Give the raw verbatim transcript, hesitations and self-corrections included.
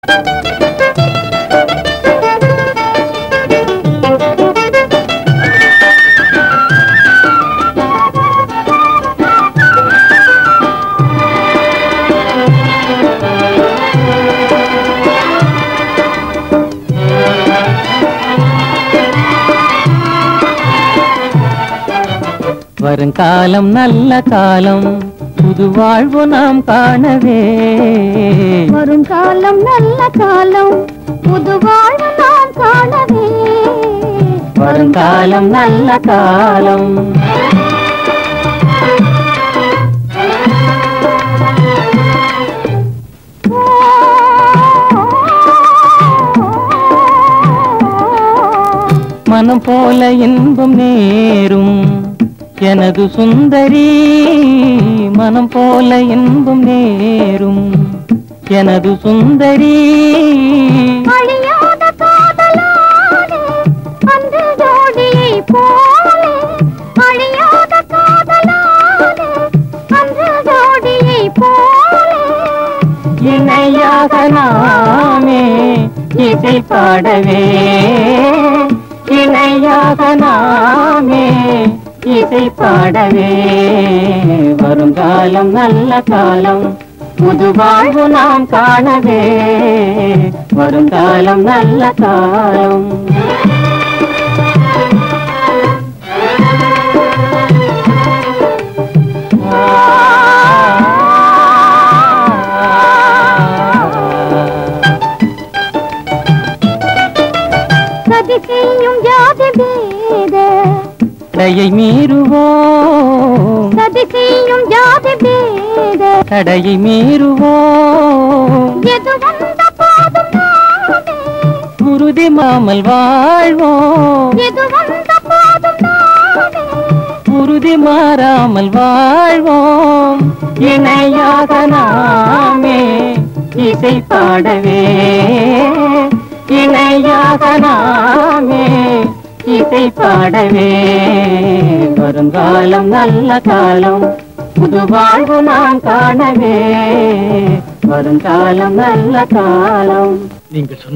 வருங்காலம் நல்ல காலம், புது வாழ்வு நாம் காணவே. வருங்காலம் நல்ல காலம், புது வாழ்வு நாம் காணவே. வருங்காலம் நல்ல காலம். மனம் போல இன்பம் நேரும் எனது சுந்தரி, மனம் போல இன்பம் நேரும் எனது சுந்தரி. அழியாத காதலானே அந்த ஜோடியை போலே, அழியாத காதலானே அந்த ஜோடியை போலே. இணையாக நாமே இசை பாடவே, இணையாக நாமே இசை பாடவே. வருங்காலம் நல்ல காலம், புது வாழ்வு நாம் காணவே. வருங்காலம் நல்ல காலம். சதி செய்யும் ஜாதி பேத தடையை மீறுவோம், சதி செய்யும் ஜாதி பேத தடையை மீறுவோம். எது வந்த போதும் நாமே, உறுதி மாமல் வாழ்வோம், எது வந்த போதும் நாமே. உறுதி மாறாமல் வாழ்வோம். இணையாக நாமே இசை பாடவே, இணையாக நாமே இசை பாடவே. வருங்காலம் நல்ல காலம், புது வாழ்வு நாம் காணவே. வருங்காலம் நல்ல காலம். நீங்கள்